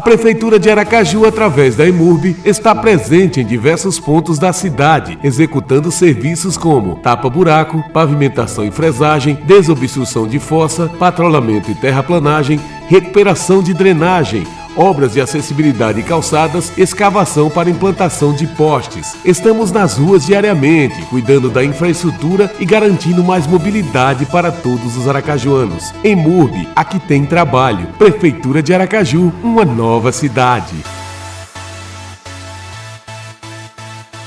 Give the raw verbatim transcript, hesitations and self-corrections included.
Prefeitura de Aracaju, através da EMURB, está presente em diversos pontos da cidade, executando serviços como tapa-buraco, pavimentação e fresagem, desobstrução de fossa, patrulhamento e terraplanagem, recuperação de drenagem, obras de acessibilidade e calçadas, escavação para implantação de postes. Estamos nas ruas diariamente, cuidando da infraestrutura e garantindo mais mobilidade para todos os aracajuanos. EMURB, aqui tem trabalho. Prefeitura de Aracaju, uma nova cidade.